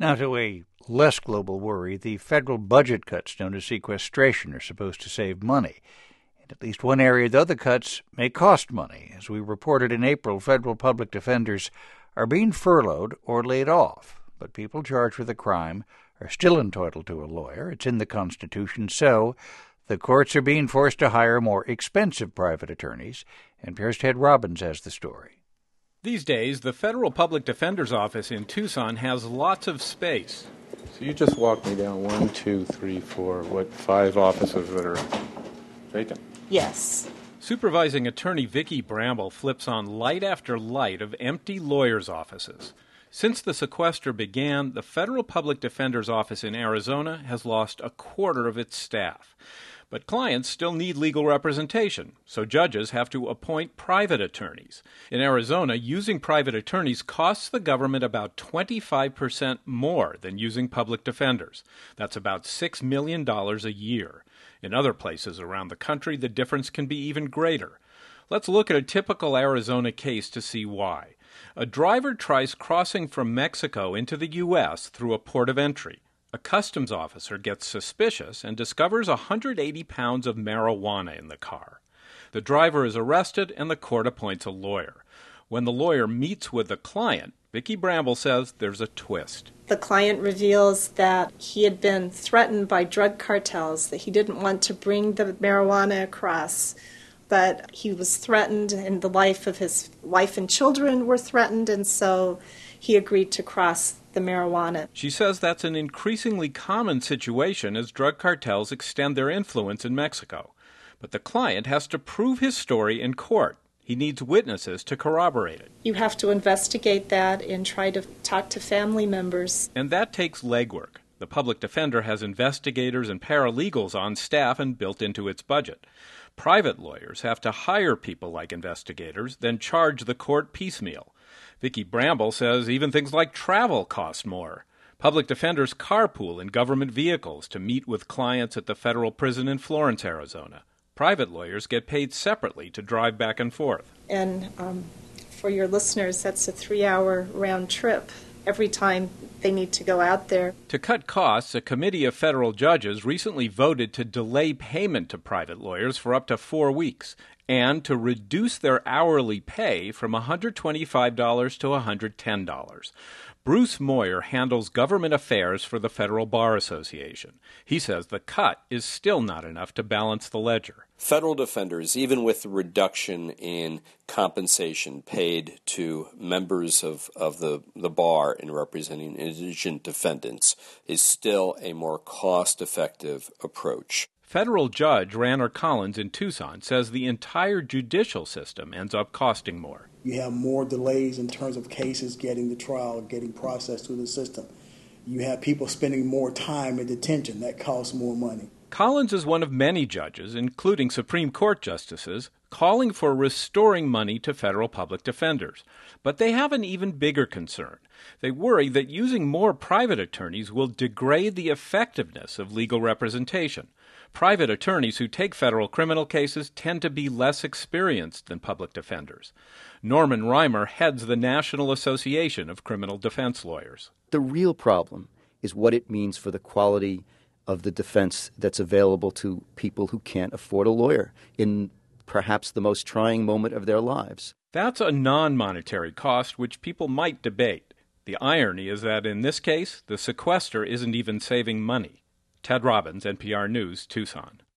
Now to a less global worry, the federal budget cuts known as sequestration are supposed to save money. In at least one area, though, the cuts may cost money. As we reported in April, federal public defenders are being furloughed or laid off. But people charged with a crime are still entitled to a lawyer. It's in the Constitution, so the courts are being forced to hire more expensive private attorneys. NPR's Ted Robbins has the story. These days, the Federal Public Defender's Office in Tucson has lots of space. So you just walked me down 1, 2, 3, 4, 5 offices that are vacant? Yes. Supervising attorney Vicki Bramble flips on light after light of empty lawyers' offices. Since the sequester began, the Federal Public Defender's Office in Arizona has lost a quarter of its staff. But clients still need legal representation, so judges have to appoint private attorneys. In Arizona, using private attorneys costs the government about 25% more than using public defenders. That's about $6 million a year. In other places around the country, the difference can be even greater. Let's look at a typical Arizona case to see why. A driver tries crossing from Mexico into the U.S. through a port of entry. A customs officer gets suspicious and discovers 180 pounds of marijuana in the car. The driver is arrested and the court appoints a lawyer. When the lawyer meets with the client, Vicki Bramble says there's a twist. The client reveals that he had been threatened by drug cartels, that he didn't want to bring the marijuana across, but he was threatened and the life of his wife and children were threatened, and so he agreed to cross the marijuana. She says that's an increasingly common situation as drug cartels extend their influence in Mexico. But the client has to prove his story in court. He needs witnesses to corroborate it. You have to investigate that and try to talk to family members. And that takes legwork. The public defender has investigators and paralegals on staff and built into its budget. Private lawyers have to hire people like investigators, then charge the court piecemeal. Vicki Bramble says even things like travel cost more. Public defenders carpool in government vehicles to meet with clients at the federal prison in Florence, Arizona. Private lawyers get paid separately to drive back and forth. And for your listeners, that's a 3-hour round trip every time they need to go out there. To cut costs, a committee of federal judges recently voted to delay payment to private lawyers for up to 4 weeks and to reduce their hourly pay from $125 to $110. Bruce Moyer handles government affairs for the Federal Bar Association. He says the cut is still not enough to balance the ledger. Federal defenders, even with the reduction in compensation paid to members of the bar in representing indigent defendants, is still a more cost-effective approach. Federal Judge Ranner Collins in Tucson says the entire judicial system ends up costing more. You have more delays in terms of cases getting to trial, getting processed through the system. You have people spending more time in detention. That costs more money. Collins is one of many judges, including Supreme Court justices, calling for restoring money to federal public defenders. But they have an even bigger concern. They worry that using more private attorneys will degrade the effectiveness of legal representation. Private attorneys who take federal criminal cases tend to be less experienced than public defenders. Norman Reimer heads the National Association of Criminal Defense Lawyers. The real problem is what it means for the quality of the defense that's available to people who can't afford a lawyer in perhaps the most trying moment of their lives. That's a non-monetary cost which people might debate. The irony is that in this case, the sequester isn't even saving money. Ted Robbins, NPR News, Tucson.